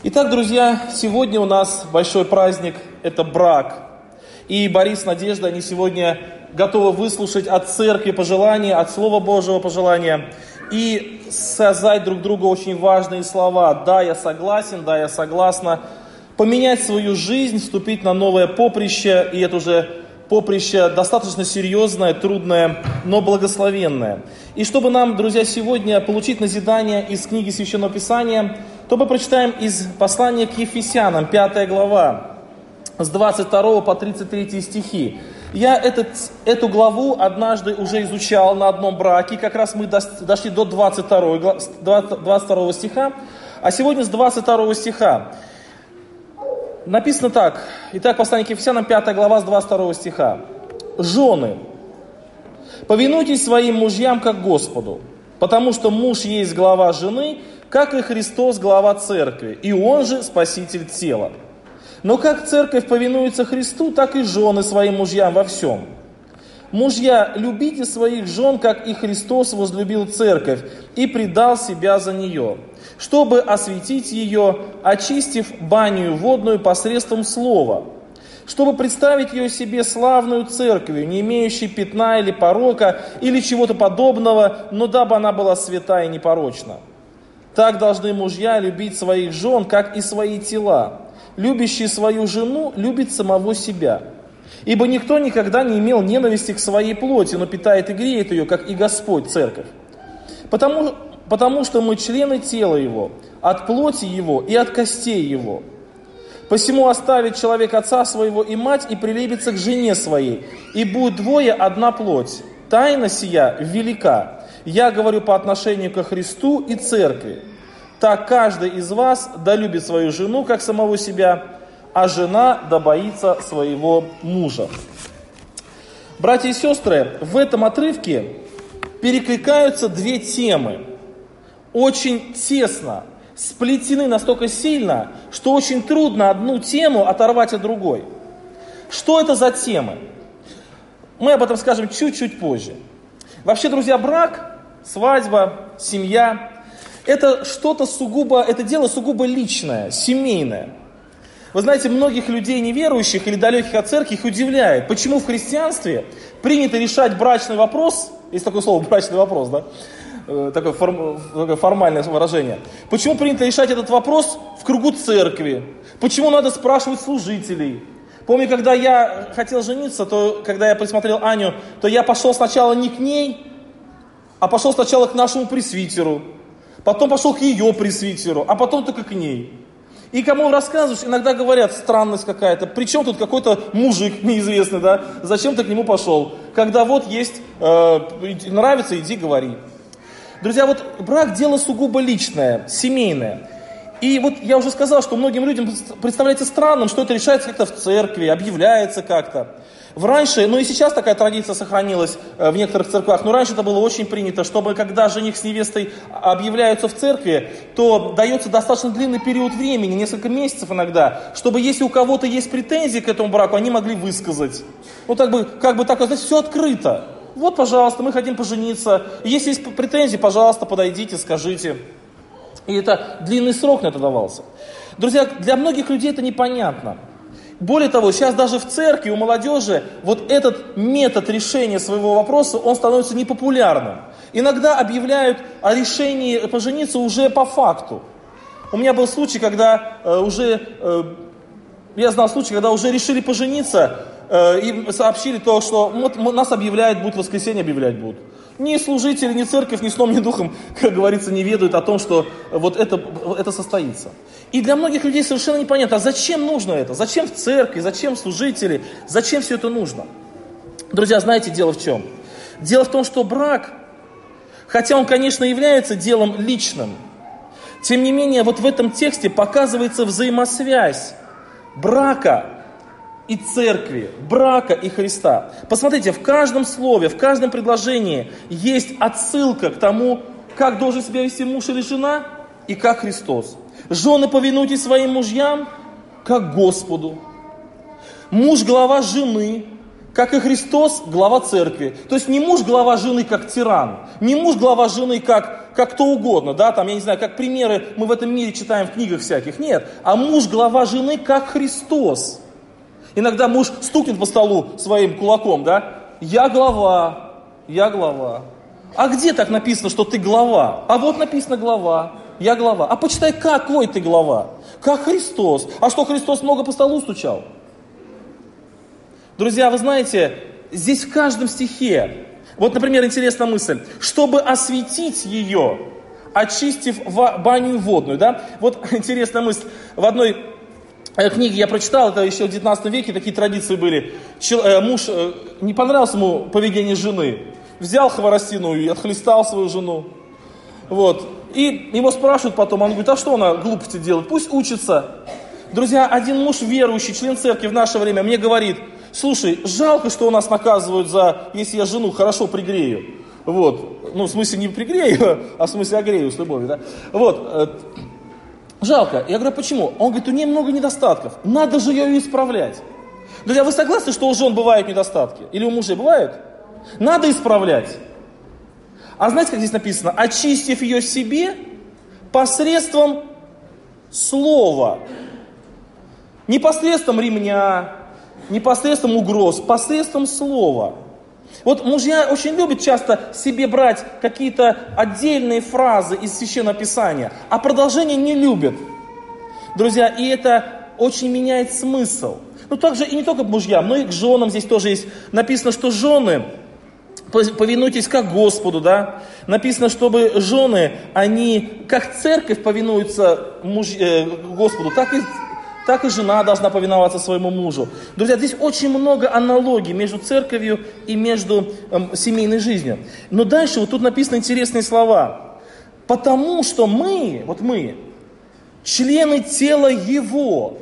Итак, друзья, сегодня у нас большой праздник – это брак. И Борис с Надеждой, они сегодня готовы выслушать от церкви пожелания, от Слова Божьего пожелания и сказать друг другу очень важные слова. Да, я согласен, да, я согласна. Поменять свою жизнь, вступить на новое поприще, и это уже поприще достаточно серьезное, трудное, но благословенное. И чтобы нам, друзья, сегодня получить назидание из книги Священного Писания, то мы прочитаем из послания к Ефесянам, 5 глава, с 22 по 33 стихи. Я эту однажды уже изучал на одном браке, как раз мы дошли до 22 стиха, а сегодня с 22 стиха. Написано так. Итак, послание к Ефесянам, 5 глава, с 22 стиха. «Жены, повинуйтесь своим мужьям, как Господу, потому что муж есть глава жены, как и Христос глава церкви, и он же спаситель тела. Но как церковь повинуется Христу, так и жены своим мужьям во всем. Мужья, любите своих жен, как и Христос возлюбил церковь и предал себя за нее, чтобы осветить ее, очистив баню водную посредством слова, чтобы представить ее себе славную церковью, не имеющей пятна или порока, или чего-то подобного, но дабы она была свята и непорочна. Так должны мужья любить своих жен, как и свои тела. Любящий свою жену любит самого себя. Ибо никто никогда не имел ненависти к своей плоти, но питает и греет ее, как и Господь, церковь. Потому что мы члены тела Его, от плоти Его и от костей Его. Посему оставит человек отца своего и мать, и прилепится к жене своей, и будет двое одна плоть. Тайна сия велика. Я говорю по отношению ко Христу и церкви. Так каждый из вас да любит свою жену, как самого себя, а жена да боится своего мужа». Братья и сестры, в этом отрывке перекликаются две темы. Очень тесно, сплетены настолько сильно, что очень трудно одну тему оторвать от другой. Что это за темы? Мы об этом скажем чуть-чуть позже. Вообще, друзья, брак, свадьба, семья – это это дело сугубо личное, семейное. Вы знаете, многих людей неверующих или далеких от церкви их удивляет, почему в христианстве принято решать брачный вопрос, есть такое слово брачный вопрос, да? Такое формальное выражение. Почему принято решать этот вопрос в кругу церкви? Почему надо спрашивать служителей? Помню, когда я хотел жениться, когда я присмотрел Аню, то я пошел сначала не к ней, а пошел сначала к нашему пресвитеру. Потом пошел к ее пресвитеру, а потом только к ней. И кому рассказываешь, иногда говорят, странность какая-то. Причем тут какой-то мужик неизвестный, да? Зачем ты к нему пошел? Когда вот есть, нравится, иди говори. Друзья, вот брак дело сугубо личное, семейное. И вот я уже сказал, что многим людям представляется странным, что это решается как-то в церкви, объявляется как-то. Раньше, и сейчас такая традиция сохранилась в некоторых церквях, но раньше это было очень принято, чтобы когда жених с невестой объявляются в церкви, то дается достаточно длинный период времени, несколько месяцев иногда, чтобы если у кого-то есть претензии к этому браку, они могли высказать. Знаете, все открыто. Вот, пожалуйста, мы хотим пожениться. Если есть претензии, пожалуйста, подойдите, скажите. И это длинный срок на это давался. Друзья, для многих людей это непонятно. Более того, сейчас даже в церкви у молодежи вот этот метод решения своего вопроса, он становится непопулярным. Иногда объявляют о решении пожениться уже по факту. У меня был случай, когда уже решили пожениться, и сообщили то, что нас объявляют, будет в воскресенье объявлять будут. Ни служители, ни церковь, ни сном, ни духом, как говорится, не ведают о том, что вот это состоится. И для многих людей совершенно непонятно, а зачем нужно это? Зачем в церкви, зачем служители, зачем все это нужно? Друзья, знаете, дело в чем? Дело в том, что брак, хотя он, конечно, является делом личным, тем не менее, вот в этом тексте показывается взаимосвязь брака и церкви, брака и Христа. Посмотрите, в каждом слове, в каждом предложении есть отсылка к тому, как должен себя вести муж или жена, и как Христос. Жены, повинуйтесь своим мужьям, как Господу. Муж глава жены, как и Христос глава церкви. То есть не муж глава жены, как тиран, не муж глава жены, как как кто угодно, да, там, я не знаю, как примеры мы в этом мире читаем в книгах всяких. Нет, а муж глава жены, как Христос. Иногда муж стукнет по столу своим кулаком, да, я глава. А где так написано, что ты глава? А вот написано глава, я глава. А почитай, какой ты глава? Как Христос. А что, Христос много по столу стучал? Друзья, вы знаете, здесь в каждом стихе, вот, например, интересная мысль, чтобы осветить ее, очистив баню водную, да? Вот интересная мысль, в одной книге я прочитал, это еще в 19 веке такие традиции были, муж, не понравилось ему поведение жены, взял хворостину и отхлестал свою жену, вот, и его спрашивают потом, он говорит, а что она глупости делает, пусть учится. Друзья, один муж верующий, член церкви в наше время мне говорит, слушай, жалко, что у нас наказывают за, если я жену хорошо пригрею. Вот, ну, в смысле не пригрею, а в смысле огрею с любовью, да. Вот, жалко. Я говорю, почему? Он говорит, у нее много недостатков, надо же ее исправлять. Друзья, вы согласны, что у жен бывают недостатки? Или у мужей бывают? Надо исправлять. А знаете, как здесь написано? Очистив ее себе посредством слова. Не посредством ремня, не посредством угроз, посредством слова. Вот мужья очень любят часто себе брать какие-то отдельные фразы из Священного Писания, а продолжение не любят. Друзья, и это очень меняет смысл. Ну, также и не только к мужьям, но и к женам здесь тоже есть. Написано, что жены, повинуйтесь как Господу, да. Написано, чтобы жены, они как церковь повинуются Господу, так и жена должна повиноваться своему мужу. Друзья, здесь очень много аналогий между церковью и между семейной жизнью. Но дальше вот тут написаны интересные слова. Потому что мы, члены тела Его.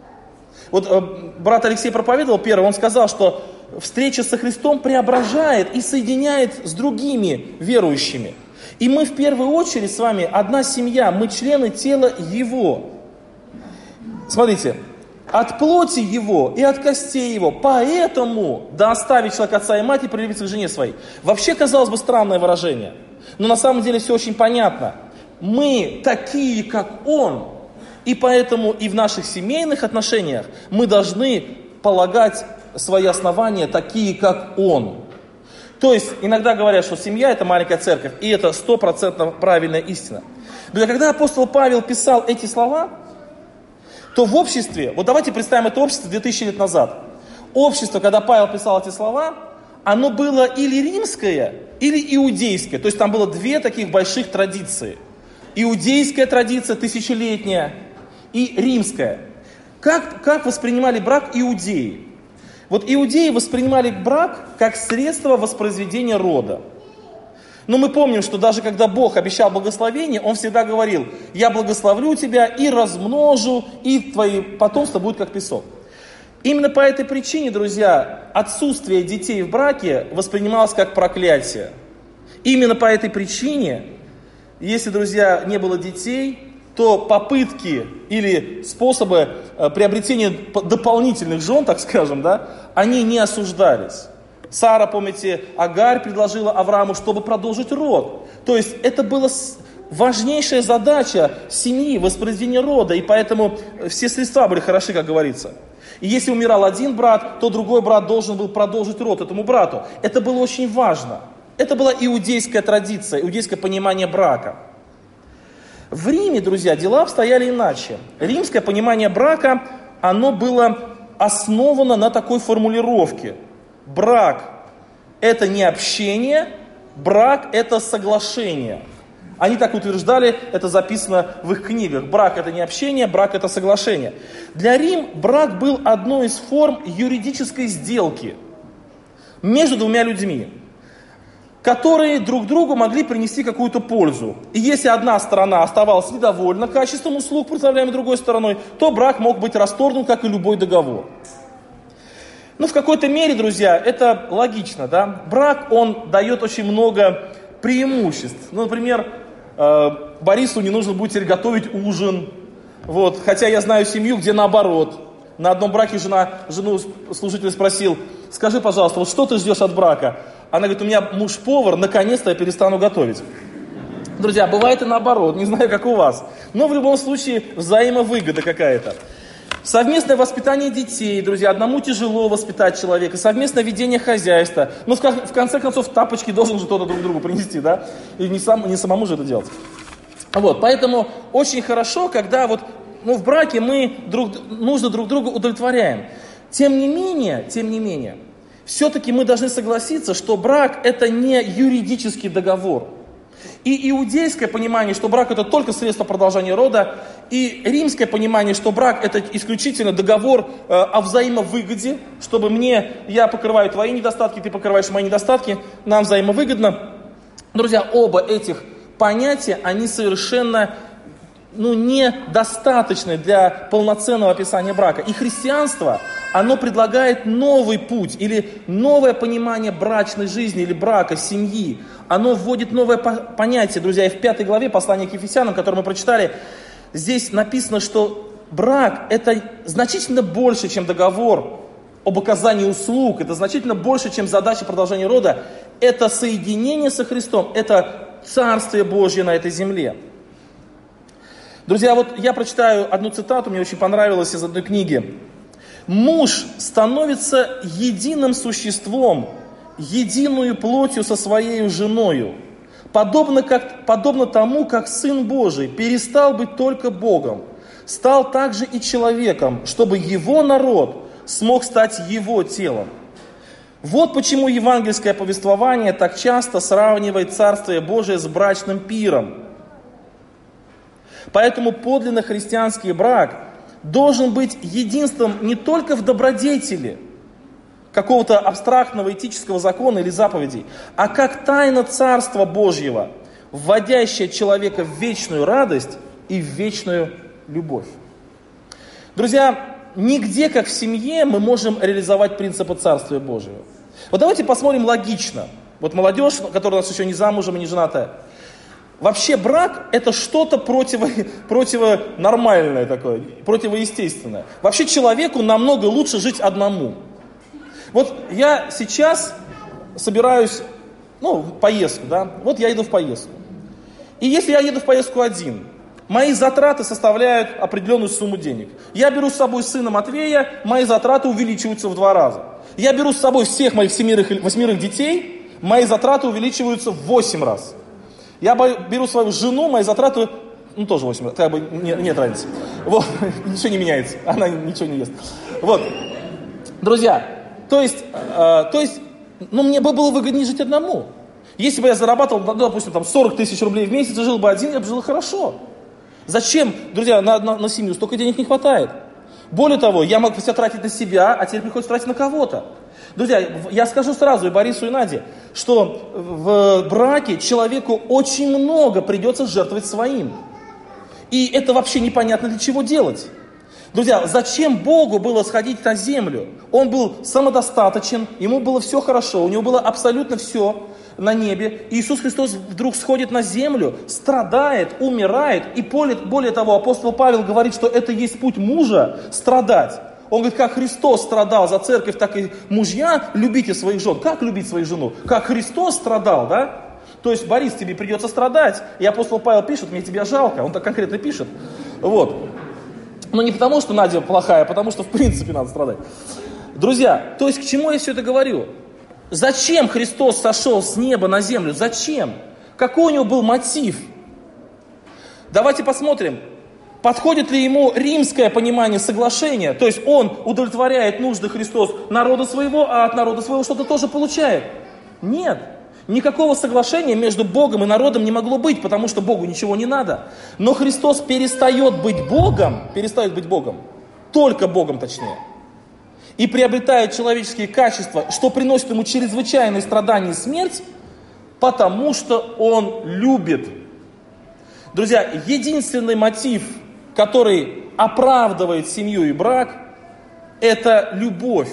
Вот брат Алексей проповедовал первый, он сказал, что встреча со Христом преображает и соединяет с другими верующими. И мы в первую очередь с вами одна семья, мы члены тела Его. Смотрите, от плоти Его и от костей Его, поэтому да оставит человек отца и мать и прилепится к жене своей. Вообще, казалось бы, странное выражение, но на самом деле все очень понятно. Мы такие, как Он, и поэтому и в наших семейных отношениях мы должны полагать свои основания такие, как Он. То есть, иногда говорят, что семья – это маленькая церковь, и это 100% правильная истина. Но когда апостол Павел писал эти слова, то в обществе, вот давайте представим это общество 2000 лет назад. Общество, когда Павел писал эти слова, оно было или римское, или иудейское. То есть там было две таких больших традиции. Иудейская традиция, тысячелетняя, и римская. Как воспринимали брак иудеи? Вот иудеи воспринимали брак как средство воспроизведения рода. Но мы помним, что даже когда Бог обещал благословение, Он всегда говорил, я благословлю тебя и размножу, и твои потомство будет как песок. Именно по этой причине, друзья, отсутствие детей в браке воспринималось как проклятие. Именно по этой причине, если, друзья, не было детей, то попытки или способы приобретения дополнительных жен, так скажем, да, они не осуждались. Сара, помните, Агарь предложила Аврааму, чтобы продолжить род. То есть это была важнейшая задача семьи, воспроизведение рода, и поэтому все средства были хороши, как говорится. И если умирал один брат, то другой брат должен был продолжить род этому брату. Это было очень важно. Это была иудейская традиция, иудейское понимание брака. В Риме, друзья, дела обстояли иначе. Римское понимание брака, оно было основано на такой формулировке. Брак – это не общение, брак – это соглашение. Они так утверждали, это записано в их книгах. Брак – это не общение, брак – это соглашение. Для Рим брак был одной из форм юридической сделки между двумя людьми, которые друг другу могли принести какую-то пользу. И если одна сторона оставалась недовольна качеством услуг, представляемых другой стороной, то брак мог быть расторгнут, как и любой договор. Ну, в какой-то мере, друзья, это логично, да? Брак, он дает очень много преимуществ. Ну, например, Борису не нужно будет теперь готовить ужин. Вот. Хотя я знаю семью, где наоборот. На одном браке жену служитель спросил, скажи, пожалуйста, вот что ты ждешь от брака? Она говорит, у меня муж повар, наконец-то я перестану готовить. Друзья, бывает и наоборот, не знаю, как у вас. Но в любом случае взаимовыгода какая-то. Совместное воспитание детей, друзья, одному тяжело воспитать человека, совместное ведение хозяйства. Ну, в конце концов, тапочки должен же кто-то друг другу принести, да? И не самому же это делать. Вот, поэтому очень хорошо, когда вот, в браке мы нужно друг друга удовлетворяем. Тем не менее, все-таки мы должны согласиться, что брак это не юридический договор. И иудейское понимание, что брак это только средство продолжения рода, и римское понимание, что брак это исключительно договор о взаимовыгоде, чтобы я покрываю твои недостатки, ты покрываешь мои недостатки, нам взаимовыгодно. Друзья, оба этих понятия, они совершенно недостаточны для полноценного описания брака. И христианство, оно предлагает новый путь или новое понимание брачной жизни или брака, семьи. Оно вводит новое понятие, друзья. И в 5 главе послания к Ефесянам, которое мы прочитали, здесь написано, что брак это значительно больше, чем договор об оказании услуг. Это значительно больше, чем задача продолжения рода. Это соединение со Христом, это Царствие Божье на этой земле. Друзья, вот я прочитаю одну цитату, мне очень понравилась из одной книги. «Муж становится единым существом, единую плотью со своей женою, подобно тому, как Сын Божий перестал быть только Богом, стал также и человеком, чтобы его народ смог стать его телом». Вот почему евангельское повествование так часто сравнивает Царствие Божие с брачным пиром. Поэтому подлинно христианский брак должен быть единством не только в добродетели, какого-то абстрактного этического закона или заповедей, а как тайна Царства Божьего, вводящая человека в вечную радость и в вечную любовь. Друзья, нигде, как в семье, мы можем реализовать принципы Царствия Божьего. Вот давайте посмотрим логично. Вот молодежь, которая у нас еще не замужем и не женатая. Вообще брак это что-то противонормальное такое, противоестественное. Вообще человеку намного лучше жить одному. Вот я сейчас собираюсь, в поездку, да, вот я иду в поездку. И если я еду в поездку один, мои затраты составляют определенную сумму денег. Я беру с собой сына Матвея, мои затраты увеличиваются в 2 раза. Я беру с собой всех моих 8 детей, мои затраты увеличиваются в 8 раз. Я беру свою жену, мои затраты, тоже 8 раз, нет разницы. Вот, ничего не меняется, она ничего не ест. Вот, друзья, то есть, мне бы было выгоднее жить одному. Если бы я зарабатывал, допустим, 40 тысяч рублей в месяц и жил бы один, я бы жил хорошо. Зачем, друзья, на семью столько денег не хватает? Более того, я мог все тратить на себя, а теперь приходится тратить на кого-то. Друзья, я скажу сразу и Борису, и Наде, что в браке человеку очень много придется жертвовать своим. И это вообще непонятно для чего делать. Друзья, зачем Богу было сходить на землю? Он был самодостаточен, ему было все хорошо, у него было абсолютно все на небе. Иисус Христос вдруг сходит на землю, страдает, умирает. И более того, апостол Павел говорит, что это есть путь мужа страдать. Он говорит, как Христос страдал за церковь, так и мужья, любите своих жен. Как любить свою жену? Как Христос страдал, да? То есть, Борис, тебе придется страдать. И апостол Павел пишет, мне тебя жалко. Он так конкретно пишет. Вот. Но не потому, что Надя плохая, а потому, что в принципе надо страдать. Друзья, то есть к чему я все это говорю? Зачем Христос сошел с неба на землю? Зачем? Какой у него был мотив? Давайте посмотрим, подходит ли ему римское понимание соглашения. То есть он удовлетворяет нужды Христос народа своего, а от народа своего что-то тоже получает. Нет. Никакого соглашения между Богом и народом не могло быть, потому что Богу ничего не надо. Но Христос перестает быть Богом, только Богом точнее, и приобретает человеческие качества, что приносит ему чрезвычайные страдания и смерть, потому что Он любит. Друзья, единственный мотив, который оправдывает семью и брак, это любовь.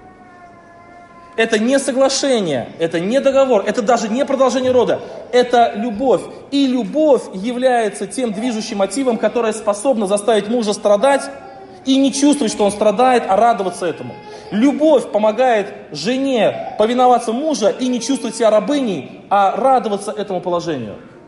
Это не соглашение, это не договор, это даже не продолжение рода, это любовь. И любовь является тем движущим мотивом, которое способно заставить мужа страдать и не чувствовать, что он страдает, а радоваться этому. Любовь помогает жене повиноваться мужу и не чувствовать себя рабыней, а радоваться этому положению.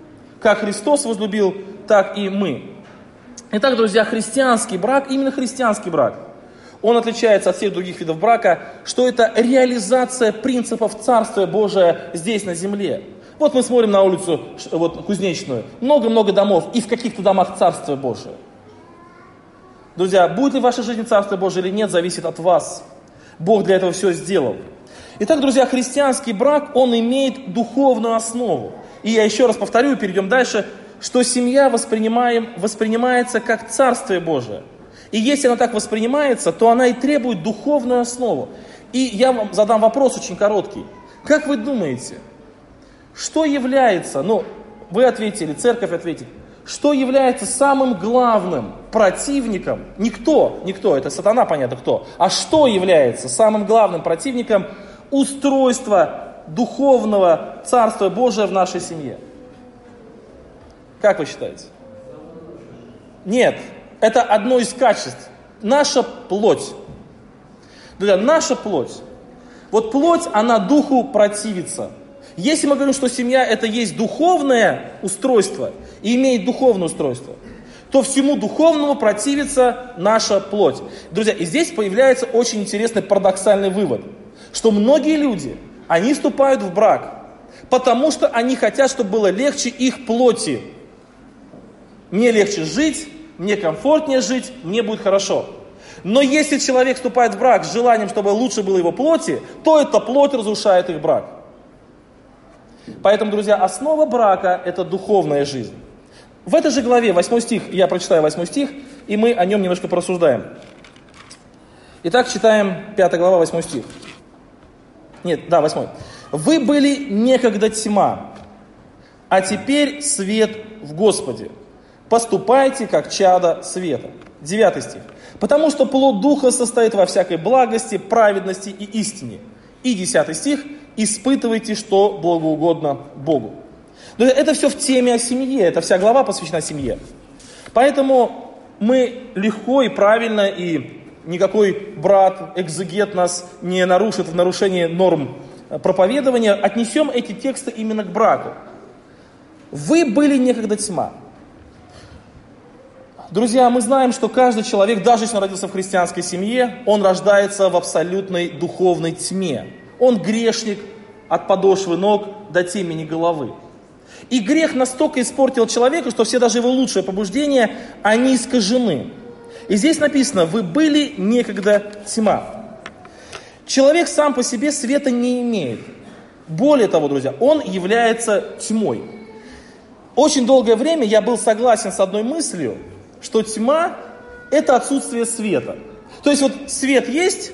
Как Христос возлюбил, так и мы. Итак, друзья, христианский брак, именно христианский брак, он отличается от всех других видов брака, что это реализация принципов Царствия Божия здесь на земле. Вот мы смотрим на улицу Кузнечную, много-много домов, и в каких-то домах Царствие Божие. Друзья, будет ли в вашей жизни Царствие Божие или нет, зависит от вас. Бог для этого все сделал. Итак, друзья, христианский брак, он имеет духовную основу. И я еще раз повторю, перейдем дальше, что семья воспринимается как Царствие Божие. И если она так воспринимается, то она и требует духовную основу. И я вам задам вопрос очень короткий. Как вы думаете, что является, вы ответили, церковь ответит, что является самым главным противником, не кто, это сатана, понятно кто, а что является самым главным противником устройства духовного Царства Божия в нашей семье? Как вы считаете? Нет, это одно из качеств. Наша плоть. Друзья, наша плоть. Вот плоть, она духу противится. Если мы говорим, что семья это есть духовное устройство и имеет духовное устройство, то всему духовному противится наша плоть. Друзья, и здесь появляется очень интересный парадоксальный вывод, что многие люди, они вступают в брак, потому что они хотят, чтобы было легче их плоти. Мне легче жить, мне комфортнее жить, мне будет хорошо. Но если человек вступает в брак с желанием, чтобы лучше было его плоти, то эта плоть разрушает их брак. Поэтому, друзья, основа брака – это духовная жизнь. В этой же главе, 8 стих, я прочитаю 8 стих, и мы о нем немножко порассуждаем. Итак, читаем 5 глава, 8 стих. 8. «Вы были некогда тьма, а теперь свет в Господе. Поступайте, как чада света». 9 стих. «Потому что плод Духа состоит во всякой благости, праведности и истине». И 10 стих. «Испытывайте, что благоугодно Богу». Это все в теме о семье, эта вся глава посвящена семье. Поэтому мы легко и правильно, и никакой брат, экзегет нас не нарушит в нарушении норм проповедования, отнесем эти тексты именно к браку. «Вы были некогда тьма». Друзья, мы знаем, что каждый человек, даже если он родился в христианской семье, он рождается в абсолютной духовной тьме. Он грешник от подошвы ног до темени головы. И грех настолько испортил человека, что все даже его лучшие побуждения, они искажены. И здесь написано: «Вы были некогда тьма». Человек сам по себе света не имеет. Более того, друзья, он является тьмой. Очень долгое время я был согласен с одной мыслью, что тьма – это отсутствие света. То есть свет есть,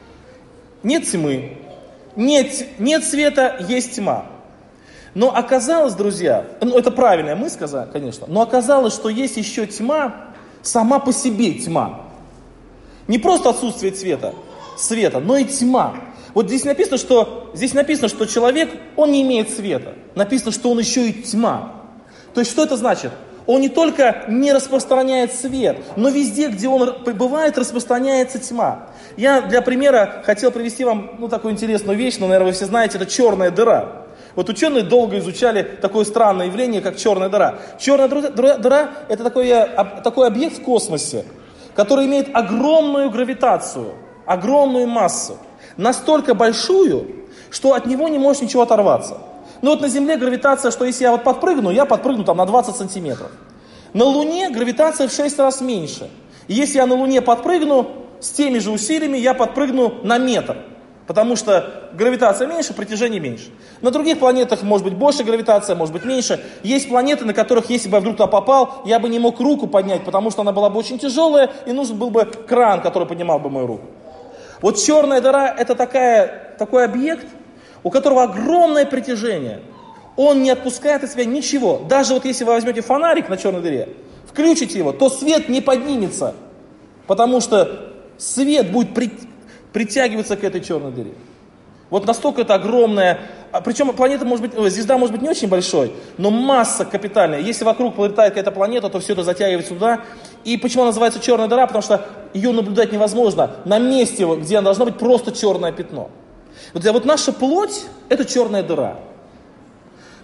нет тьмы. Нет света, есть тьма. Но оказалось, друзья, это правильная мысль, конечно, но оказалось, что есть еще тьма, сама по себе тьма. Не просто отсутствие света, но и тьма. Вот здесь написано, что человек, он не имеет света. Написано, что он еще и тьма. То есть, что это значит? Он не только не распространяет свет, но везде, где он пребывает, распространяется тьма. Я для примера хотел привести вам такую интересную вещь, но, наверное, вы все знаете, это черная дыра. Вот ученые долго изучали такое странное явление, как черная дыра. Черная дыра – это такой объект в космосе, который имеет огромную гравитацию, огромную массу. Настолько большую, что от него не может ничего оторваться. На Земле гравитация, что если я подпрыгну, я подпрыгну на 20 сантиметров. На Луне гравитация в 6 раз меньше. И если я на Луне подпрыгну, с теми же усилиями я подпрыгну на метр. Потому что гравитация меньше, притяжение меньше. На других планетах может быть больше гравитация, может быть меньше. Есть планеты, на которых, если бы я вдруг туда попал, я бы не мог руку поднять, потому что она была бы очень тяжелая, и нужен был бы кран, который поднимал бы мою руку. Вот черная дыра – это такой объект, у которого огромное притяжение. Он не отпускает от себя ничего. Даже если вы возьмете фонарик на черной дыре, включите его, то свет не поднимется, потому что свет будет притягиваться к этой черной дыре. Настолько это огромная, причем звезда может быть не очень большой, но масса капитальная. Если вокруг пролетает какая-то планета, то все это затягивается туда. И почему она называется черная дыра? Потому что ее наблюдать невозможно. На месте, где она должна быть, просто черное пятно. Наша плоть – это черная дыра.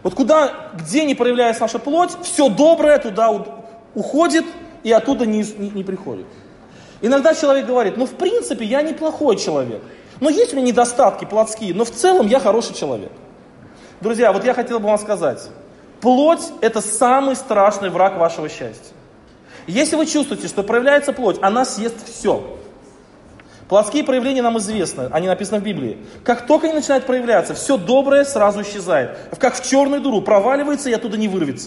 Вот где не проявляется наша плоть, все доброе туда уходит и оттуда не приходит. Иногда человек говорит, в принципе, я неплохой человек. Но есть у меня недостатки плотские, но в целом я хороший человек. Друзья, вот я хотел бы вам сказать, плоть – это самый страшный враг вашего счастья. Если вы чувствуете, что проявляется плоть, она съест все. Плотские проявления нам известны, они написаны в Библии. Как только они начинают проявляться, все доброе сразу исчезает. Как в черную дыру проваливается и оттуда не вырвется.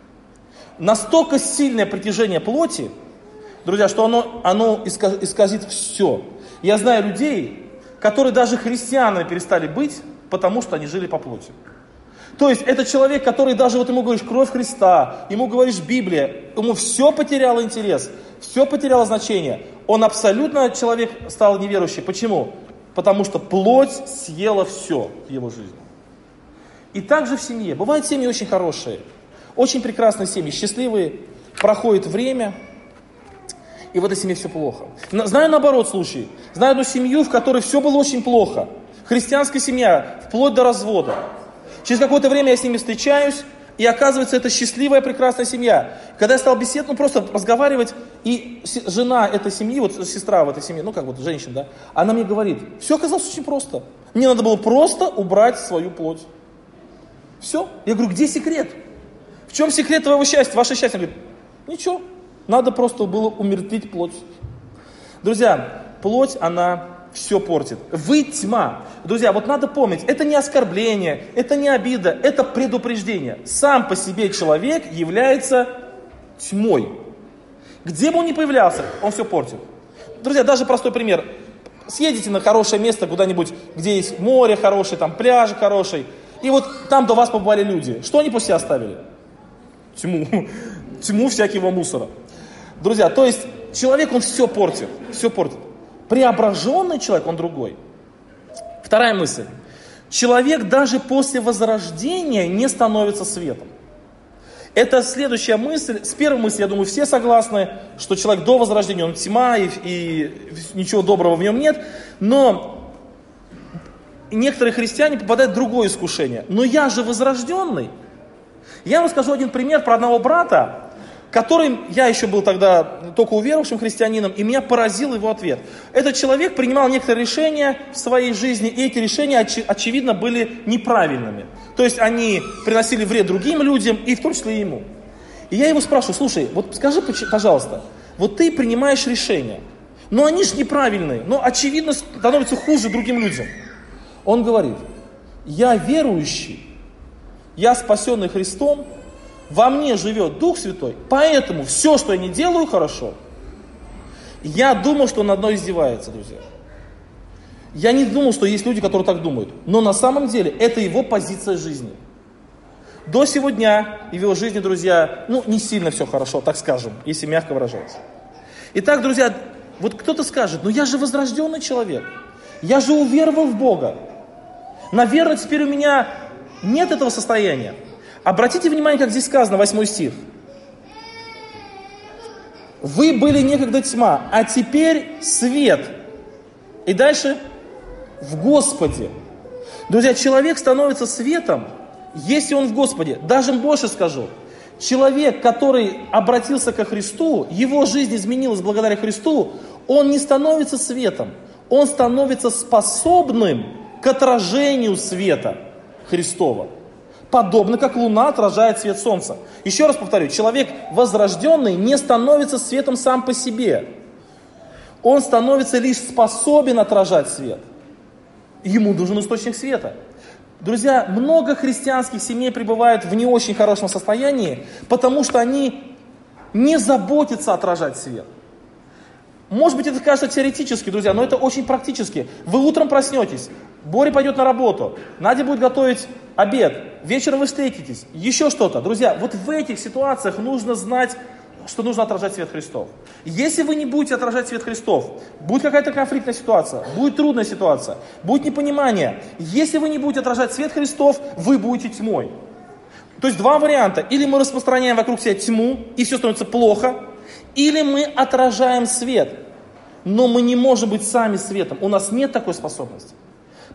Настолько сильное притяжение плоти, друзья, что оно исказит все. Я знаю людей, которые даже христианами перестали быть, потому что они жили по плоти. То есть это человек, который даже ему говоришь кровь Христа, ему говоришь Библия, ему все потеряло интерес, все потеряло значение. Он абсолютно человек стал неверующий. Почему? Потому что плоть съела все в его жизни. И также в семье. Бывают семьи очень хорошие, очень прекрасные семьи, счастливые, проходит время, и в этой семье все плохо. Знаю наоборот случай. Знаю одну семью, в которой все было очень плохо. Христианская семья, вплоть до развода. Через какое-то время я с ними встречаюсь, и оказывается, это счастливая, прекрасная семья. Когда я стал беседовать, просто разговаривать, и жена этой семьи, вот сестра в этой семье, женщина, да, она мне говорит, все оказалось очень просто. Мне надо было просто убрать свою плоть. Все. Я говорю, где секрет? В чем секрет твоего счастья, ваше счастье? Она говорит, ничего, надо просто было умертвить плоть. Друзья, плоть, она все портит. Вы тьма. Друзья, вот надо помнить, это не оскорбление, это не обида, это предупреждение. Сам по себе человек является тьмой. Где бы он ни появлялся, он все портит. Друзья, даже простой пример. Съедете на хорошее место куда-нибудь, где есть море хорошее, там пляж хороший, и вот там до вас побывали люди. Что они после себя оставили? Тьму. Тьму всякого мусора. Друзья, то есть человек, он все портит. Все портит. Преображенный человек, он другой. Вторая мысль. Человек даже после возрождения не становится светом. Это следующая мысль. С первой мыслью, я думаю, все согласны, что человек до возрождения, он тьма, и ничего доброго в нем нет. Но некоторые христиане попадают в другое искушение. Но я же возрожденный. Я вам скажу один пример про одного брата, которым я еще был тогда только уверовавшим христианином, и меня поразил его ответ. Этот человек принимал некоторые решения в своей жизни, и эти решения, очевидно, были неправильными. То есть они приносили вред другим людям, и в том числе и ему. И я его спрашиваю, слушай, вот скажи, пожалуйста, вот ты принимаешь решения, но они же неправильные, но очевидно становятся хуже другим людям. Он говорит, я верующий, я спасенный Христом, во мне живет Дух Святой, поэтому все, что я не делаю, хорошо. Я думал, что он над мной издевается, друзья. Я не думал, что есть люди, которые так думают. Но на самом деле это его позиция жизни. До сего дня и в его жизни, друзья, не сильно все хорошо, так скажем, если мягко выражаться. Итак, друзья, вот кто-то скажет, я же возрожденный человек. Я же уверовал в Бога. Наверное, теперь у меня нет этого состояния. Обратите внимание, как здесь сказано, 8 стих. Вы были некогда тьма, а теперь свет. И дальше в Господе. Друзья, человек становится светом, если он в Господе. Даже больше скажу. Человек, который обратился ко Христу, его жизнь изменилась благодаря Христу, он не становится светом. Он становится способным к отражению света Христова. Подобно как луна отражает свет солнца. Еще раз повторю, человек возрожденный не становится светом сам по себе. Он становится лишь способен отражать свет. Ему нужен источник света. Друзья, много христианских семей пребывают в не очень хорошем состоянии, потому что они не заботятся отражать свет. Может быть, это кажется теоретически, друзья, но это очень практически. Вы утром проснетесь, Боря пойдет на работу, Надя будет готовить обед, вечером вы встретитесь, еще что-то. Друзья, вот в этих ситуациях нужно знать, что нужно отражать свет Христов. Если вы не будете отражать свет Христов, будет какая-то конфликтная ситуация, будет трудная ситуация, будет непонимание. Если вы не будете отражать свет Христов, вы будете тьмой. То есть два варианта. Или мы распространяем вокруг себя тьму, и все становится плохо, или мы отражаем свет, но мы не можем быть сами светом. У нас нет такой способности.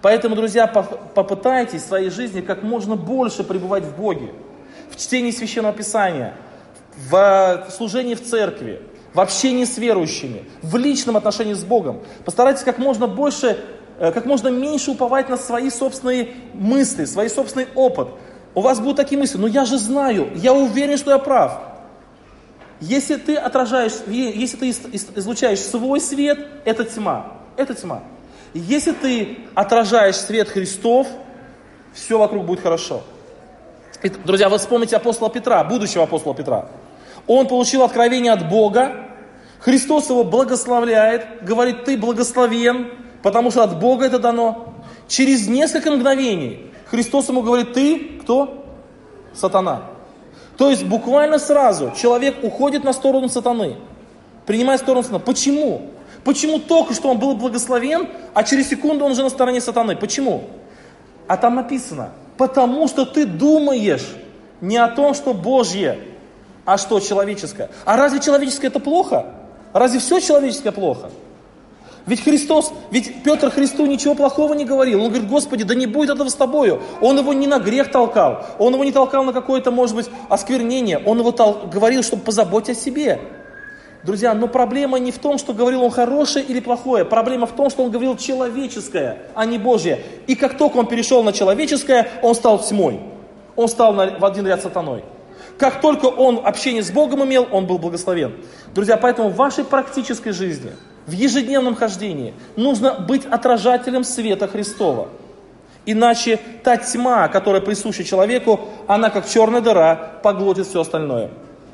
Поэтому, друзья, попытайтесь в своей жизни как можно больше пребывать в Боге, в чтении Священного Писания, в служении в церкви, в общении с верующими, в личном отношении с Богом. Постарайтесь как можно больше, как можно меньше уповать на свои собственные мысли, свой собственный опыт. У вас будут такие мысли: ну я же знаю, я уверен, что я прав. Если ты излучаешь свой свет, это тьма. Это тьма. Если ты отражаешь свет Христов, все вокруг будет хорошо. И, друзья, вы вспомните апостола Петра, будущего апостола Петра. Он получил откровение от Бога, Христос его благословляет, говорит: ты благословен, потому что от Бога это дано. Через несколько мгновений Христос ему говорит: ты кто? Сатана. То есть буквально сразу человек уходит на сторону сатаны, принимает сторону сатаны. Почему? Почему только что он был благословен, а через секунду он уже на стороне сатаны? Почему? А там написано: потому что ты думаешь не о том, что Божье, а что человеческое. А разве человеческое это плохо? Разве все человеческое плохо? Ведь Петр Христу ничего плохого не говорил. Он говорит: Господи, да не будет этого с тобою. Он его не на грех толкал. Он его не толкал на какое-то, может быть, осквернение. Он его говорил, чтобы позаботься о себе. Друзья, но проблема не в том, что говорил он хорошее или плохое. Проблема в том, что он говорил человеческое, а не Божье. И как только он перешел на человеческое, он стал тьмой. Он стал в один ряд с сатаной. Как только он общение с Богом имел, он был благословен. Друзья, поэтому в вашей практической жизни, в ежедневном хождении нужно быть отражателем света Христова. Иначе та тьма, которая присуща человеку, она как черная дыра поглотит все остальное.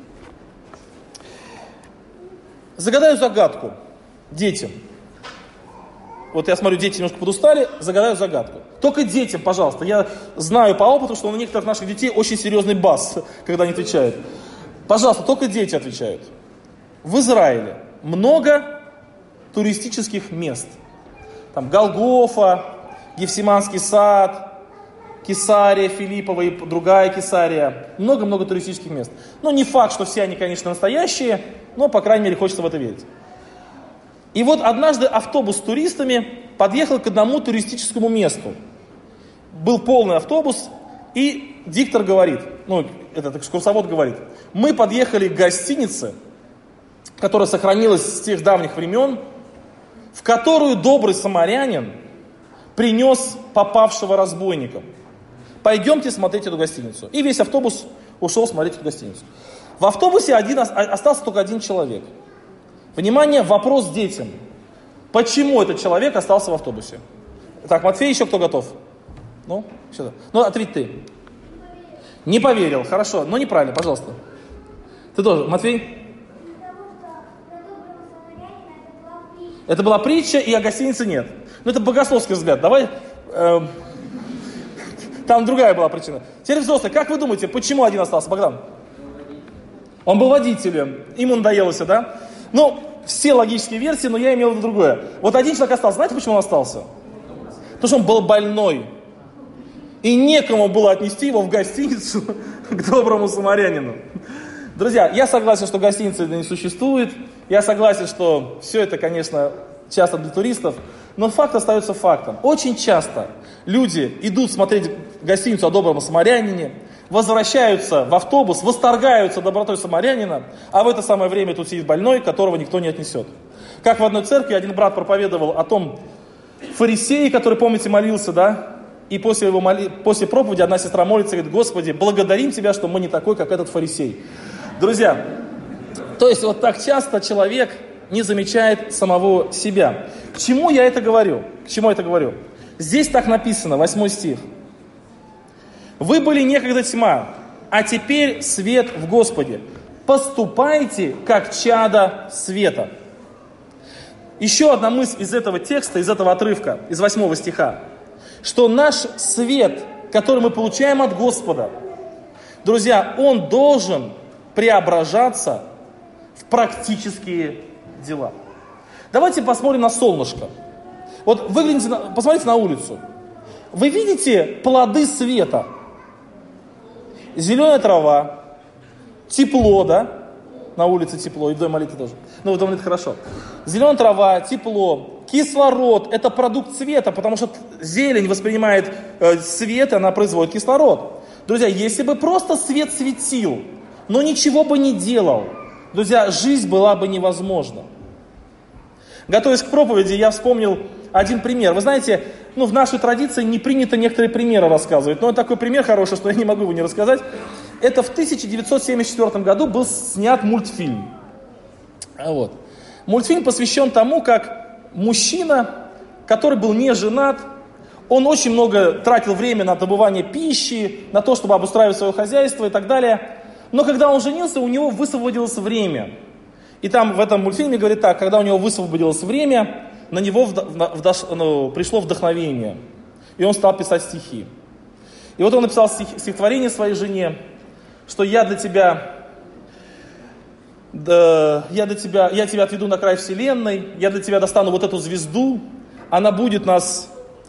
Загадаю загадку детям. Вот я смотрю, дети немножко подустали, загадаю загадку. Только детям, пожалуйста. Я знаю по опыту, что у некоторых наших детей очень серьезный бас, когда они отвечают. Пожалуйста, только дети отвечают. В Израиле много туристических мест. Там Голгофа, Гефсиманский сад, Кесария Филиппова и другая Кесария. Много-много туристических мест. Ну, не факт, что все они, конечно, настоящие, но, по крайней мере, хочется в это верить. И вот однажды автобус с туристами подъехал к одному туристическому месту. Был полный автобус, и диктор говорит, этот экскурсовод говорит: мы подъехали к гостинице, которая сохранилась с тех давних времен, в которую добрый самарянин принес попавшего разбойником. Пойдемте смотреть эту гостиницу. И весь автобус ушел смотреть эту гостиницу. В автобусе остался только один человек. Внимание, вопрос детям. Почему этот человек остался в автобусе? Так, Матфей, еще кто готов? Сюда. Ответь ты. Не поверил, хорошо, но неправильно, пожалуйста. Ты тоже, Матвей? Это была притча, и о гостинице нет. Это богословский взгляд. Давай... Там другая была причина. Теперь взрослые, как вы думаете, почему один остался, Богдан? Он был водителем, ему надоело все, да? Все логические версии, но я имел в виду другое. Вот один человек остался. Знаете, почему он остался? Потому что он был больной. И некому было отнести его в гостиницу к доброму самарянину. Друзья, я согласен, что гостиницы не существует. Я согласен, что все это, конечно, часто для туристов. Но факт остается фактом. Очень часто люди идут смотреть гостиницу о добром самарянине, возвращаются в автобус, восторгаются добротой самарянина, а в это самое время тут сидит больной, которого никто не отнесет. Как в одной церкви один брат проповедовал о том фарисее, который, помните, молился, да? И после проповеди одна сестра молится и говорит: Господи, благодарим Тебя, что мы не такой, как этот фарисей. Друзья, то есть вот так часто человек не замечает самого себя. К чему я это говорю? Здесь так написано, 8 стих. Вы были некогда тьма, а теперь свет в Господе. Поступайте, как чада света. Еще одна мысль из этого текста, из этого отрывка, из 8 стиха. Что наш свет, который мы получаем от Господа, друзья, он должен преображаться в практические дела. Давайте посмотрим на солнышко. Вот посмотрите на улицу. Вы видите плоды света? Зеленая трава, тепло, да? На улице тепло, и в доме молитвы тоже. В доме молитвы хорошо. Зеленая трава, тепло, Кислород – это продукт света, потому что зелень воспринимает свет, и она производит кислород. Друзья, если бы просто свет светил, но ничего бы не делал, друзья, жизнь была бы невозможна. Готовясь к проповеди, я вспомнил один пример. Вы знаете, в нашей традиции не принято некоторые примеры рассказывать, но такой пример хороший, что я не могу его не рассказать. Это в 1974 году был снят мультфильм. Вот. Мультфильм посвящен тому, как мужчина, который был не женат, он очень много тратил время на добывание пищи, на то, чтобы обустраивать свое хозяйство и так далее. Но когда он женился, у него высвободилось время. И там в этом мультфильме говорит так: когда у него высвободилось время, на него пришло вдохновение. И он стал писать стихи. И вот он написал стихотворение своей жене, что я тебя отведу на край вселенной, я для тебя достану вот эту звезду, она будет нас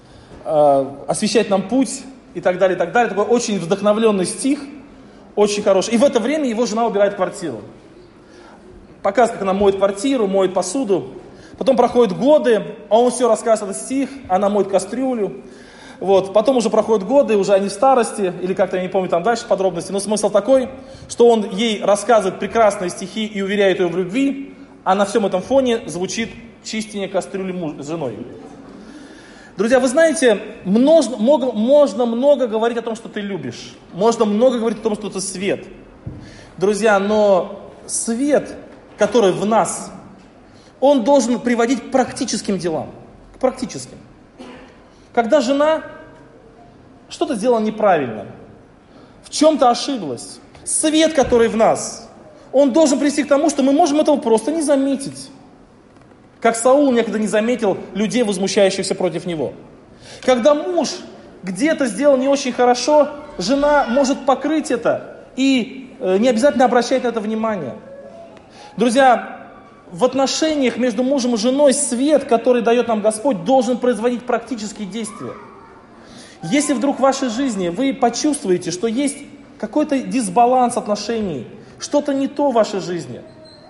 освещать нам путь и так далее, и так далее. Такой очень вдохновленный стих, очень хороший. И в это время его жена убирает квартиру. Показывает, как она моет квартиру, моет посуду. Потом проходят годы, а он все рассказывает этот стих, она моет кастрюлю. Вот. Потом уже проходят годы, уже они в старости, или как-то, я не помню там дальше подробности, но смысл такой, что он ей рассказывает прекрасные стихи и уверяет ее в любви, а на всем этом фоне звучит чистение кастрюли с женой. Друзья, вы знаете, можно много говорить о том, что ты любишь, можно много говорить о том, что ты свет. Друзья, но свет, который в нас, он должен приводить к практическим делам, к практическим. Когда жена что-то сделала неправильно, в чем-то ошиблась, свет, который в нас, он должен привести к тому, что мы можем этого просто не заметить. Как Саул некогда не заметил людей, возмущающихся против него. Когда муж где-то сделал не очень хорошо, жена может покрыть это и не обязательно обращать на это внимание. Друзья, в отношениях между мужем и женой свет, который дает нам Господь, должен производить практические действия. Если вдруг в вашей жизни вы почувствуете, что есть какой-то дисбаланс отношений, что-то не то в вашей жизни,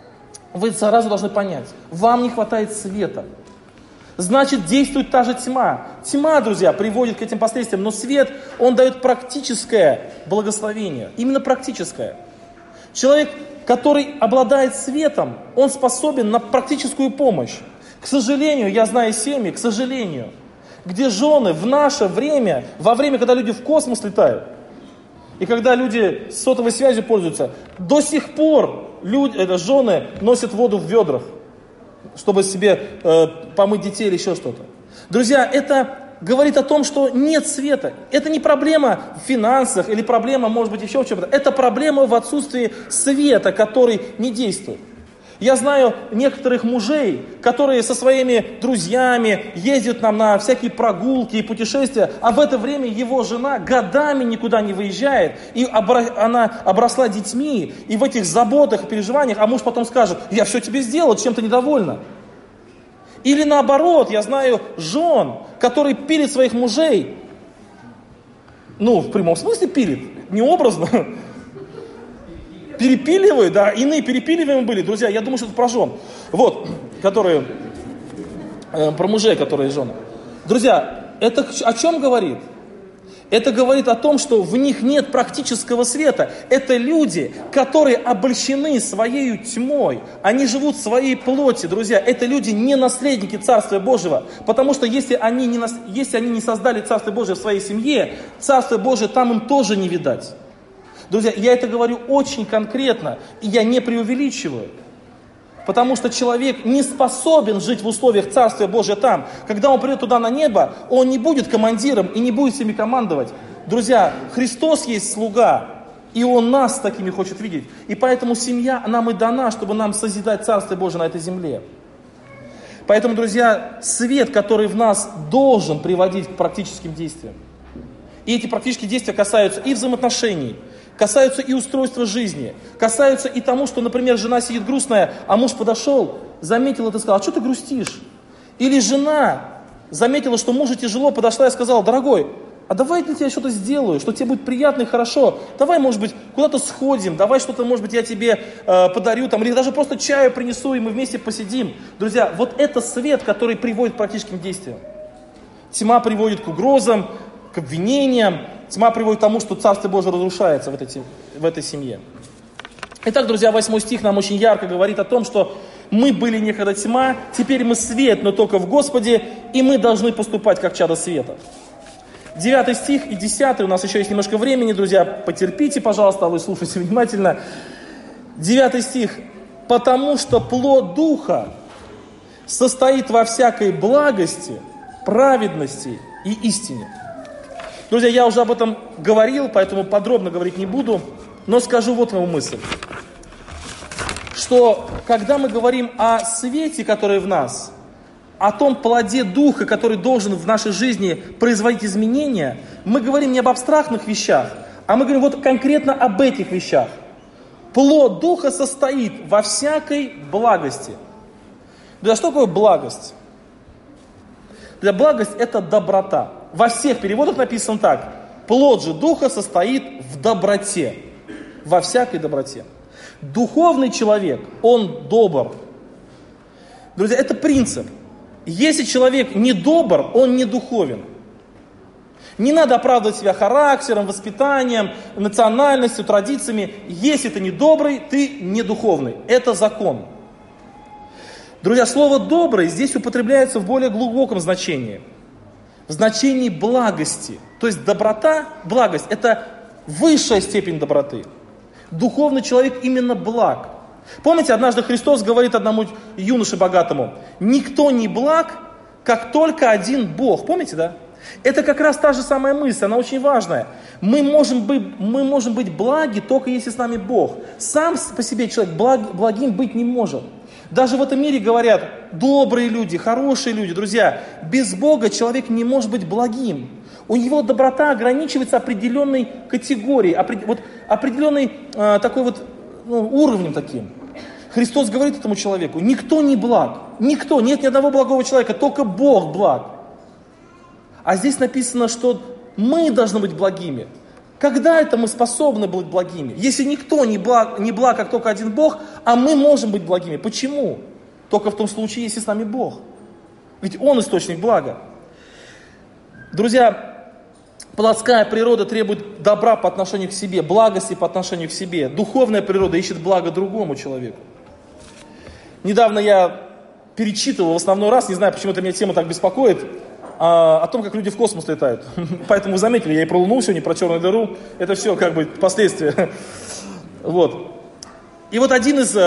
вы сразу должны понять, вам не хватает света. Значит, действует та же тьма. Тьма, друзья, приводит к этим последствиям, но свет, он дает практическое благословение, именно практическое. Человек, который обладает светом, он способен на практическую помощь. К сожалению, я знаю семьи, к сожалению, где жены в наше время, во время, когда люди в космос летают, и когда люди сотовой связью пользуются, до сих пор жены носят воду в ведрах, чтобы себе помыть детей или еще что-то. Друзья, это говорит о том, что нет света. Это не проблема в финансах или проблема, может быть, еще в чем-то. Это проблема в отсутствии света, который не действует. Я знаю некоторых мужей, которые со своими друзьями ездят на всякие прогулки и путешествия, а в это время его жена годами никуда не выезжает, и она обросла детьми, и в этих заботах и переживаниях, а муж потом скажет: я все тебе сделал, чем ты недовольна. Или наоборот, я знаю жен, которые пилят своих мужей, в прямом смысле пилят, не образно, перепиливают, да, иные перепиливаемые были. Друзья, я думаю, что это про жен. Вот, которые, про мужей, которые жены. Друзья, это о чем говорит? Это говорит о том, что в них нет практического света. Это люди, которые обольщены своей тьмой. Они живут в своей плоти, друзья. Это люди не наследники Царствия Божьего. Потому что если они не создали Царствие Божие в своей семье, Царствие Божие там им тоже не видать. Друзья, я это говорю очень конкретно, и я не преувеличиваю. Потому что человек не способен жить в условиях Царствия Божия там. Когда он придет туда на небо, он не будет командиром и не будет всеми командовать. Друзья, Христос есть слуга, и Он нас такими хочет видеть. И поэтому семья нам и дана, чтобы нам созидать Царствие Божие на этой земле. Поэтому, друзья, свет, который в нас, должен приводить к практическим действиям. И эти практические действия касаются и взаимоотношений, касаются и устройства жизни, касаются и тому, что, например, жена сидит грустная, а муж подошел, заметил это и сказал: а что ты грустишь? Или жена заметила, что мужу тяжело, подошла и сказала: дорогой, а давай я для тебя что-то сделаю, что тебе будет приятно и хорошо. Давай, может быть, куда-то сходим, давай что-то, может быть, я тебе подарю, там, или даже просто чаю принесу, и мы вместе посидим. Друзья, вот это свет, который приводит к практическим действиям. Тьма приводит к угрозам, к обвинениям, тьма приводит к тому, что Царство Божие разрушается в этой семье. Итак, друзья, 8 стих нам очень ярко говорит о том, что мы были некогда тьма, теперь мы свет, но только в Господе, и мы должны поступать как чадо света. 9 стих и 10, у нас еще есть немножко времени, друзья, потерпите, пожалуйста, вы слушайте внимательно. 9 стих. «Потому что плод Духа состоит во всякой благости, праведности и истине». Друзья, я уже об этом говорил, поэтому подробно говорить не буду, но скажу вот мою мысль. Что когда мы говорим о свете, который в нас, о том плоде Духа, который должен в нашей жизни производить изменения, мы говорим не об абстрактных вещах, а мы говорим вот конкретно об этих вещах. Плод Духа состоит во всякой благости. Друзья, что такое благость? Для благость это доброта. Во всех переводах написано так. Плод же Духа состоит в доброте. Во всякой доброте. Духовный человек, он добр. Друзья, это принцип. Если человек не добр, он не духовен. Не надо оправдывать себя характером, воспитанием, национальностью, традициями. Если ты не добрый, ты не духовный. Это закон. Друзья, слово «добрый» здесь употребляется в более глубоком значении. В значении благости. То есть доброта, благость – это высшая степень доброты. Духовный человек именно благ. Помните, однажды Христос говорит одному юноше богатому: «Никто не благ, как только один Бог». Помните, да? Это как раз та же самая мысль, она очень важная. Мы можем быть благи, только если с нами Бог. Сам по себе человек благим быть не может. Даже в этом мире говорят добрые люди, хорошие люди. Друзья, без Бога человек не может быть благим. У него доброта ограничивается определенной категорией, определенной такой вот уровнем таким. Христос говорит этому человеку: никто не благ, никто, нет ни одного благого человека, только Бог благ. А здесь написано, что мы должны быть благими. Когда это мы способны быть благими? Если никто не благ, как только один Бог, а мы можем быть благими. Почему? Только в том случае, если с нами Бог. Ведь Он источник блага. Друзья, плотская природа требует добра по отношению к себе, благости по отношению к себе. Духовная природа ищет благо другому человеку. Недавно я перечитывал в основной раз, не знаю, почему-то меня тема так беспокоит, о том, как люди в космос летают. Поэтому вы заметили, я и про Луну сегодня, и про черную дыру. Это все как бы последствия. Вот. И вот один из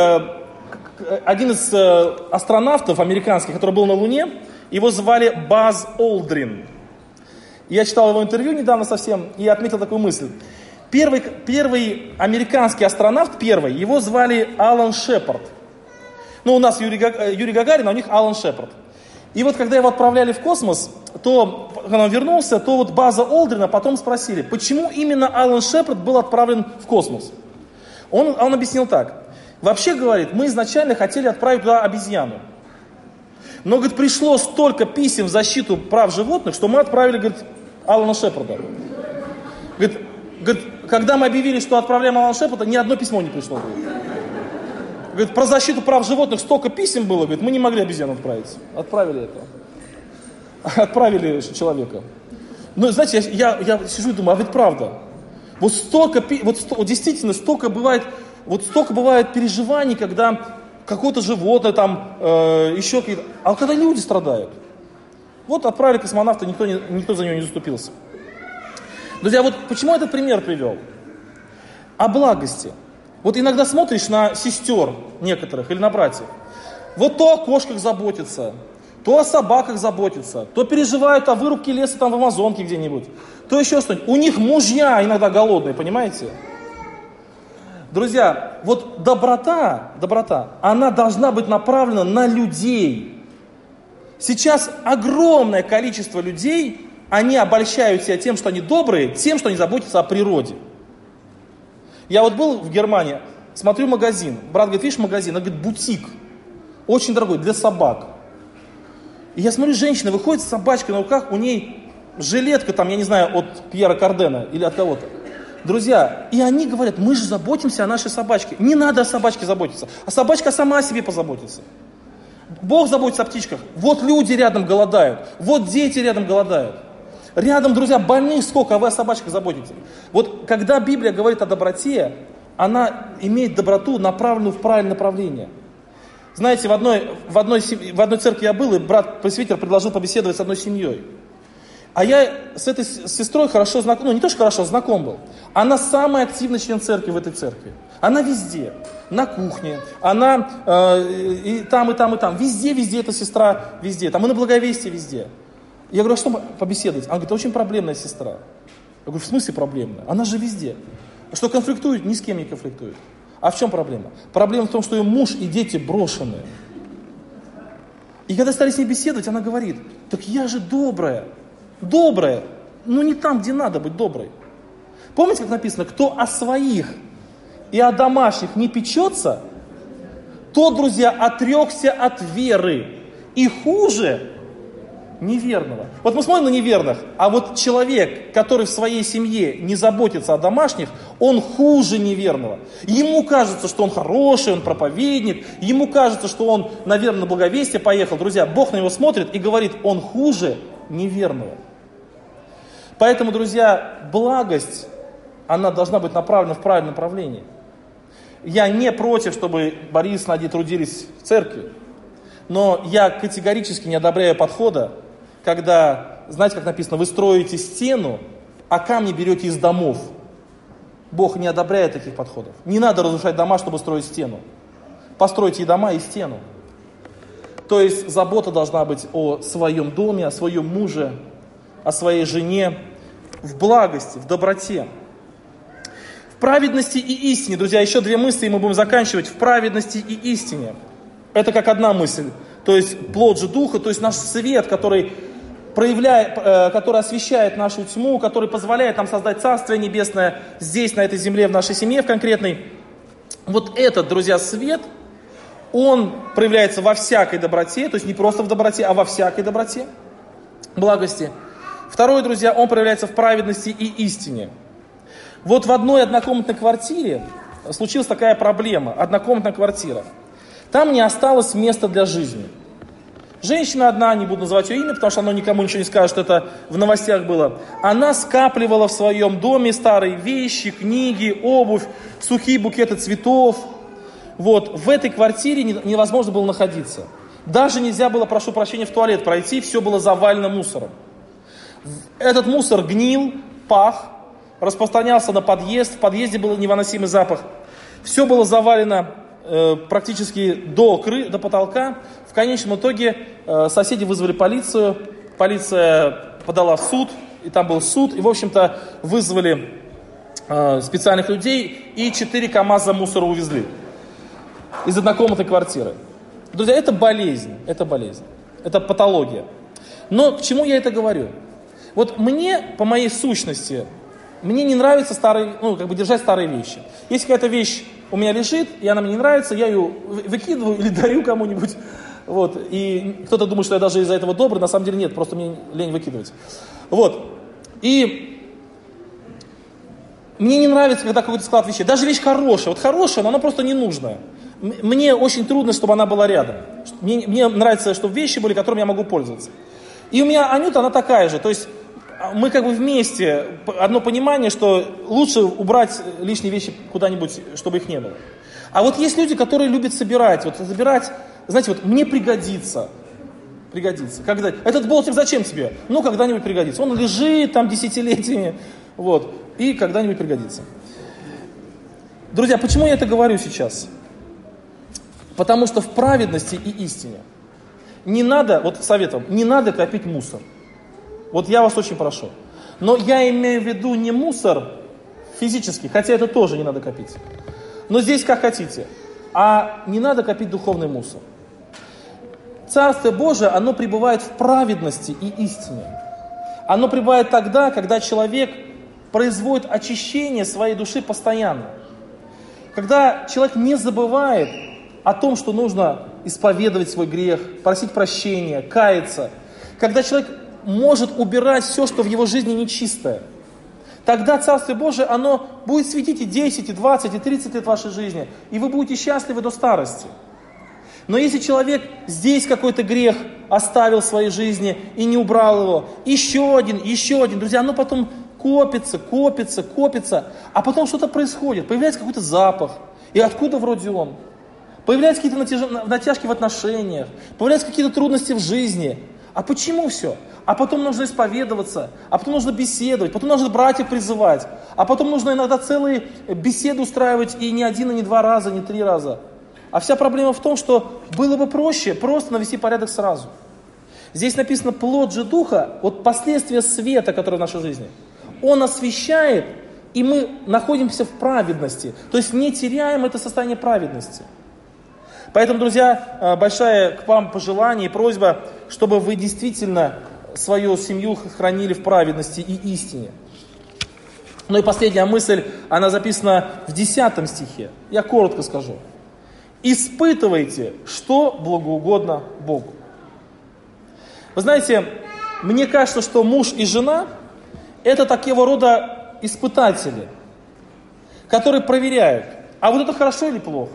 астронавтов американских, который был на Луне, его звали Базз Олдрин. Я читал его интервью недавно совсем и отметил такую мысль. Первый американский астронавт, его звали Алан Шепард. Ну, у нас Юрий Гагарин, а у них Алан Шепард. И вот когда его отправляли в космос, то, когда он вернулся, то вот Базза Олдрина потом спросили, почему именно Алан Шепард был отправлен в космос. Он объяснил так. Вообще, говорит, мы изначально хотели отправить туда обезьяну. Но, говорит, пришло столько писем в защиту прав животных, что мы отправили, говорит, Алана Шепарда. Говорит, когда мы объявили, что отправляем Алана Шепарда, ни одно письмо не пришло. Говорит, про защиту прав животных столько писем было, говорит, мы не могли обезьяну отправить. Отправили это. Отправили человека. Ну, знаете, я сижу и думаю, а ведь правда. Вот действительно, столько бывает переживаний, когда какое-то животное там, еще какие-то. А когда люди страдают. Вот отправили космонавта, никто за него не заступился. Друзья, вот почему этот пример привел? О благости. Вот иногда смотришь на сестер некоторых или на братьев. Вот то о кошках заботятся, то о собаках заботятся, то переживают о вырубке леса там в Амазонке где-нибудь, то еще что-нибудь. У них мужья иногда голодные, понимаете? Друзья, вот доброта, она должна быть направлена на людей. Сейчас огромное количество людей, они обольщают себя тем, что они добрые, тем, что они заботятся о природе. Я вот был в Германии, смотрю магазин. Брат говорит, видишь магазин? Он говорит, бутик. Очень дорогой, для собак. И я смотрю, женщина выходит с собачкой на руках, у ней жилетка там, я не знаю, от Пьера Кардена или от кого-то. Друзья, и они говорят, мы же заботимся о нашей собачке. Не надо о собачке заботиться, а собачка сама о себе позаботится. Бог заботится о птичках. Вот люди рядом голодают, вот дети рядом голодают. Рядом, друзья, больных сколько, а вы о собачках заботитесь. Вот когда Библия говорит о доброте, она имеет доброту, направленную в правильное направление. Знаете, в одной церкви я был, и брат-пресвитер предложил побеседовать с одной семьей. А я с этой сестрой хорошо знаком, не то что хорошо, знаком был. Она самый активный член церкви в этой церкви. Она везде, на кухне, она и там, и там, и там. Везде эта сестра, везде. Там и на Благовестии, везде. Я говорю, а что побеседовать? Она говорит, это очень проблемная сестра. Я говорю, в смысле проблемная? Она же везде. Что конфликтует? Ни с кем не конфликтует. А в чем проблема? Проблема в том, что ее муж и дети брошены. И когда стали с ней беседовать, она говорит, так я же добрая, но не там, где надо быть доброй. Помните, как написано, кто о своих и о домашних не печется, тот, друзья, отрекся от веры. И хуже неверного. Вот мы смотрим на неверных, а вот человек, который в своей семье не заботится о домашних, он хуже неверного. Ему кажется, что он хороший, он проповедник, ему кажется, что он, наверное, на Благовестие поехал. Друзья, Бог на него смотрит и говорит, он хуже неверного. Поэтому, друзья, благость, она должна быть направлена в правильное направление. Я не против, чтобы Борис и Надя трудились в церкви, но я категорически не одобряю подхода, когда, знаете, как написано, вы строите стену, а камни берете из домов. Бог не одобряет таких подходов. Не надо разрушать дома, чтобы строить стену. Постройте и дома, и стену. То есть забота должна быть о своем доме, о своем муже, о своей жене, в благости, в доброте. В праведности и истине, друзья, еще две мысли, и мы будем заканчивать. В праведности и истине. Это как одна мысль. То есть плод же Духа, то есть наш свет, который освещает нашу тьму, который позволяет нам создать Царствие Небесное здесь, на этой земле, в нашей семье в конкретной. Вот этот, друзья, свет, он проявляется во всякой доброте, то есть не просто в доброте, а во всякой доброте, благости. Второе, друзья, он проявляется в праведности и истине. Вот в одной однокомнатной квартире случилась такая проблема, однокомнатная квартира. Там не осталось места для жизни. Женщина одна, не буду называть ее имя, потому что она никому ничего не скажет, что это в новостях было. Она скапливала в своем доме старые вещи, книги, обувь, сухие букеты цветов. Вот, в этой квартире невозможно было находиться. Даже нельзя было, прошу прощения, в туалет пройти, все было завалено мусором. Этот мусор гнил, пах, распространялся на подъезд, в подъезде был невыносимый запах. Все было завалено практически до потолка. В конечном итоге соседи вызвали полицию, полиция подала в суд, и там был суд, и, в общем-то, вызвали специальных людей, и 4 КАМАЗа мусора увезли из однокомнатной квартиры. Друзья, это болезнь, это патология. Но к чему я это говорю? Вот мне, по моей сущности, мне не нравится держать старые вещи. Если какая-то вещь у меня лежит, и она мне не нравится, я ее выкидываю или дарю кому-нибудь. Вот. И кто-то думает, что я даже из-за этого добрый, на самом деле нет, просто мне лень выкидывать. Вот. И мне не нравится, когда какой-то склад вещей. Даже вещь хорошая, но она просто ненужная. Мне очень трудно, чтобы она была рядом. Мне нравится, чтобы вещи были, которыми я могу пользоваться. И у меня Анюта, она такая же. То есть мы как бы вместе, одно понимание, что лучше убрать лишние вещи куда-нибудь, чтобы их не было. А вот есть люди, которые любят собирать. Вот забирать, знаете, вот мне пригодится. Когда, этот болтик зачем тебе? Ну, когда-нибудь пригодится. Он лежит там десятилетиями, вот, и когда-нибудь пригодится. Друзья, почему я это говорю сейчас? Потому что в праведности и истине не надо, вот советом, не надо копить мусор. Вот я вас очень прошу. Но я имею в виду не мусор физический, хотя это тоже не надо копить. Но здесь как хотите. А не надо копить духовный мусор. Царствие Божие, оно пребывает в праведности и истине. Оно пребывает тогда, когда человек производит очищение своей души постоянно. Когда человек не забывает о том, что нужно исповедовать свой грех, просить прощения, каяться. Когда человек может убирать все, что в его жизни нечистое. Тогда Царствие Божие, оно будет светить и 10, и 20, и 30 лет вашей жизни, и вы будете счастливы до старости. Но если человек здесь какой-то грех оставил в своей жизни и не убрал его, еще один, друзья, оно потом копится, а потом что-то происходит, появляется какой-то запах, и откуда вроде он? Появляются какие-то натяжки в отношениях, появляются какие-то трудности в жизни. А почему все? А потом нужно исповедоваться, а потом нужно беседовать, потом нужно братьев призывать, а потом нужно иногда целые беседы устраивать и не один, и не 2 раза, не 3 раза. А вся проблема в том, что было бы проще просто навести порядок сразу. Здесь написано плод же Духа, вот последствия света, который в нашей жизни. Он освещает, и мы находимся в праведности, то есть не теряем это состояние праведности. Поэтому, друзья, большая к вам пожелание и просьба, чтобы вы действительно свою семью хранили в праведности и истине. Ну и последняя мысль, она записана в 10 стихе. Я коротко скажу. Испытывайте, что благоугодно Богу. Вы знаете, мне кажется, что муж и жена – это такого рода испытатели, которые проверяют, а вот это хорошо или плохо.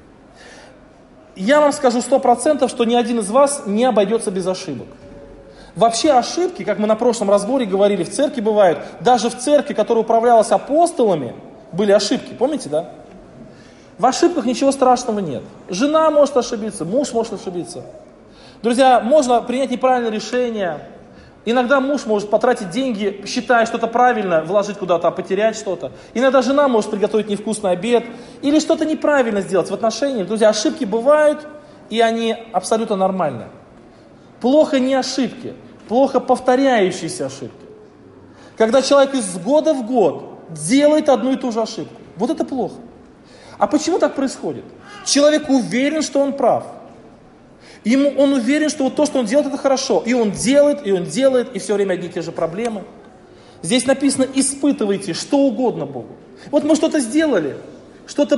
Я вам скажу 100%, что ни один из вас не обойдется без ошибок. Вообще ошибки, как мы на прошлом разборе говорили, в церкви бывают. Даже в церкви, которая управлялась апостолами, были ошибки, помните, да? В ошибках ничего страшного нет. Жена может ошибиться, муж может ошибиться. Друзья, можно принять неправильное решение. Иногда муж может потратить деньги, считая что-то правильно, вложить куда-то, а потерять что-то. Иногда жена может приготовить невкусный обед или что-то неправильно сделать в отношениях. Друзья, ошибки бывают, и они абсолютно нормальны. Плохо не ошибки, плохо повторяющиеся ошибки. Когда человек из года в год делает одну и ту же ошибку. Вот это плохо. А почему так происходит? Человек уверен, что он прав. Он уверен, что вот то, что он делает, это хорошо. И он делает, и все время одни и те же проблемы. Здесь написано, испытывайте что угодно Богу. Вот мы что-то сделали, что-то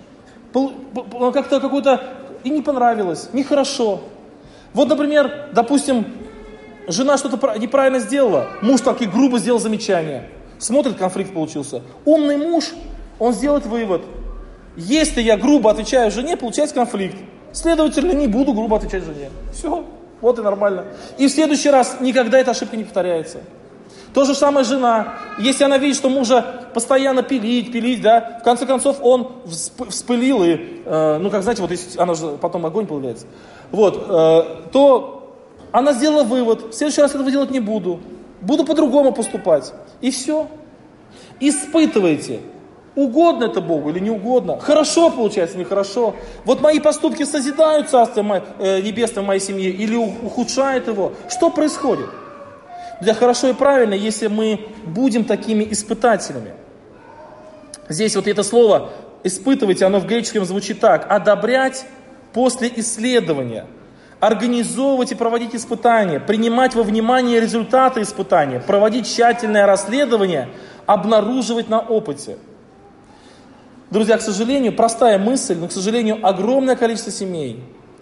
как-то какое-то и не понравилось, нехорошо. Вот, например, допустим, жена что-то неправильно сделала, муж так и грубо сделал замечание. Смотрит, конфликт получился. Умный муж, он сделает вывод. Если я грубо отвечаю жене, получается конфликт. Следовательно, не буду грубо отвечать жене. Все, вот и нормально. И в следующий раз никогда эта ошибка не повторяется. То же самое жена. Если она видит, что мужа постоянно пилить, да, в конце концов он вспылил, и, как знаете, вот если она же потом огонь появляется, вот, то она сделала вывод, в следующий раз этого делать не буду. Буду по-другому поступать. И все. Испытывайте. Угодно это Богу или не угодно. Хорошо получается, нехорошо. Вот мои поступки созидают Царство Небесное в моей семье или ухудшают его. Что происходит? Для хорошо и правильно, если мы будем такими испытателями. Здесь вот это слово «испытывайте», оно в греческом звучит так. Одобрять после исследования. Организовывать и проводить испытания. Принимать во внимание результаты испытания. Проводить тщательное расследование. Обнаруживать на опыте. Друзья, к сожалению, простая мысль, но, к сожалению, огромное количество семей,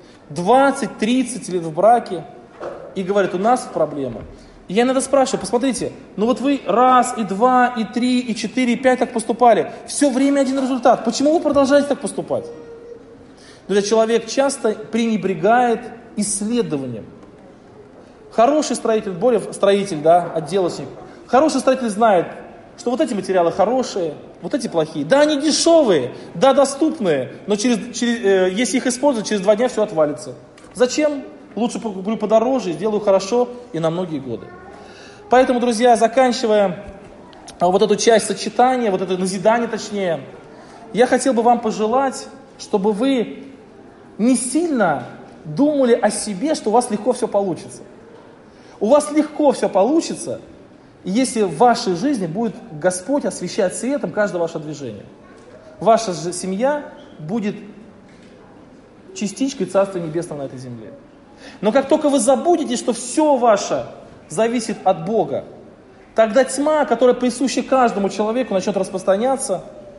20-30 лет в браке, и говорят, у нас проблема. И я иногда спрашиваю, посмотрите, ну вот вы раз, и два, и три, и четыре, и пять так поступали, все время один результат, почему вы продолжаете так поступать? Друзья, человек часто пренебрегает исследованием. Хороший строитель, да, отделочник, хороший строитель знает, что вот эти материалы хорошие, вот эти плохие. Да, они дешевые, да, доступные, но если их использовать, через 2 дня все отвалится. Зачем? Лучше куплю подороже, сделаю хорошо и на многие годы. Поэтому, друзья, заканчивая вот эту часть сочетания, вот это назидание точнее, я хотел бы вам пожелать, чтобы вы не сильно думали о себе, что у вас легко все получится. У вас легко все получится, если в вашей жизни будет Господь освещать светом каждое ваше движение. Ваша же семья будет частичкой Царства Небесного на этой земле. Но как только вы забудете, что все ваше зависит от Бога, тогда тьма, которая присуща каждому человеку, начнет распространяться,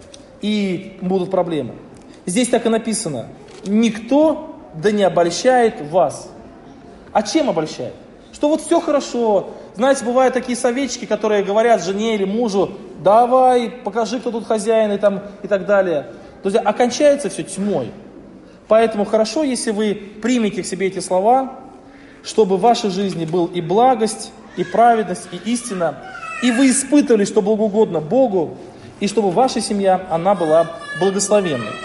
и будут проблемы. Здесь так и написано: никто да не обольщает вас. А чем обольщает? Что вот все хорошо, Знаете, бывают такие советчики, которые говорят жене или мужу: давай, покажи, кто тут хозяин, и так далее. Друзья, окончается все тьмой. Поэтому хорошо, если вы примете к себе эти слова, чтобы в вашей жизни был и благость, и праведность, и истина, и вы испытывали, что благоугодно Богу, и чтобы ваша семья, она была благословенной.